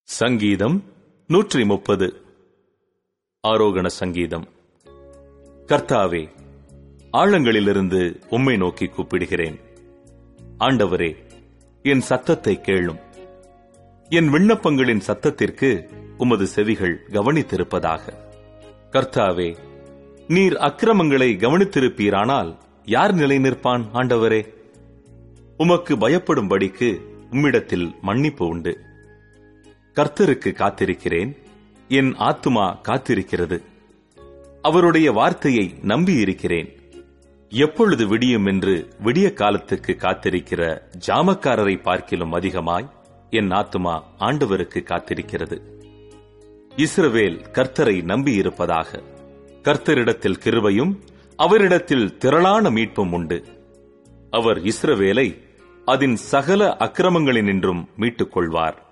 சங்கீதம் 130. ஆரோகண சங்கீதம். கர்த்தாவே, ஆழங்களிலிருந்து உம்மை நோக்கி கூப்பிடுகிறேன். ஆண்டவரே, என் சத்தத்தை கேளும். என் விண்ணப்பங்களின் சத்தத்திற்கு உமது செவிகள் கவனித்திருப்பதாக. கர்த்தாவே, நீர் அக்கிரமங்களை கவனித்திருப்பீரானால் யார் நிலை நிற்பான்? ஆண்டவரே, உமக்கு பயப்படும்படிக்கு உம்மிடத்தில் மன்னிப்பு உண்டு. கர்த்தருக்கு காத்திருக்கிறேன், என் ஆத்துமா காத்திருக்கிறது. அவருடைய வார்த்தையை நம்பியிருக்கிறேன். எப்பொழுது விடியும் என்று விடிய காலத்துக்கு காத்திருக்கிற ஜாமக்காரரை பார்க்கிலும் அதிகமாய் என் ஆத்துமா ஆண்டவருக்கு காத்திருக்கிறது. இஸ்ரவேல் கர்த்தரை நம்பியிருப்பதாக. கர்த்தரிடத்தில் கிருபையும் அவரிடத்தில் திரளான மீட்பும் உண்டு. அவர் இஸ்ரவேலை அதன் சகல அக்கிரமங்களினின்றும் மீட்டுக் கொள்வார்.